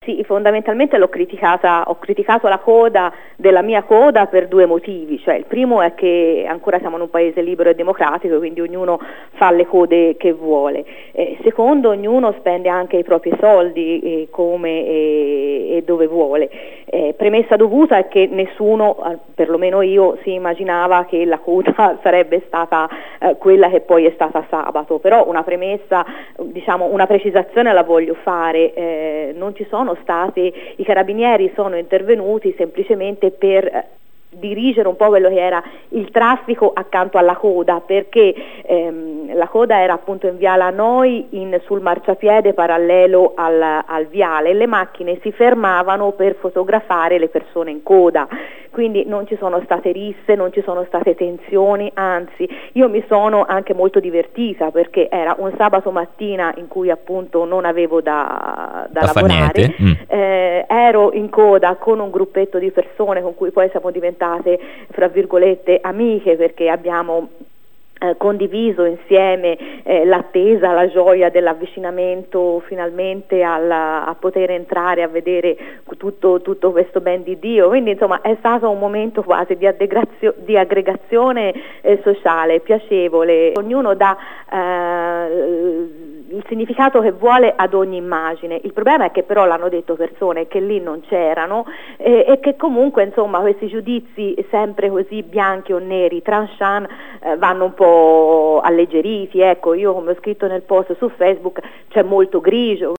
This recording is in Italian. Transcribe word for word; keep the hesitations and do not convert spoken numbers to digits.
Sì, fondamentalmente l'ho criticata, ho criticato la coda della mia coda per due motivi, cioè il primo è che ancora siamo in un paese libero e democratico, quindi ognuno fa le code che vuole, eh, secondo, ognuno spende anche i propri soldi eh, come e, e dove vuole. Eh, premessa dovuta è che nessuno, perlomeno io, si immaginava che la coda sarebbe stata eh, quella che poi è stata sabato, però una premessa, diciamo una precisazione la voglio fare, eh, non ci sono stati, i carabinieri sono intervenuti semplicemente per eh, dirigere un po' quello che era il traffico accanto alla coda, perché ehm, la coda era appunto in via Lanoi in, sul marciapiede parallelo al, al viale, e le macchine si fermavano per fotografare le persone in coda, quindi non ci sono state risse, non ci sono state tensioni, anzi io mi sono anche molto divertita perché era un sabato mattina in cui appunto non avevo da, da, da lavorare, mm. eh, ero in coda con un gruppetto di persone con cui poi siamo diventate fra virgolette amiche, perché abbiamo Eh, condiviso insieme eh, l'attesa, la gioia dell'avvicinamento finalmente alla, a poter entrare a vedere tutto, tutto questo ben di Dio, quindi insomma è stato un momento quasi di, di aggregazione eh, sociale, piacevole, ognuno dà eh, il significato che vuole ad ogni immagine. Il problema è che però l'hanno detto persone che lì non c'erano eh, e che comunque insomma questi giudizi sempre così bianchi o neri, tranchant, eh, vanno un po' alleggeriti. Ecco, io come ho scritto nel post su Facebook c'è molto grigio.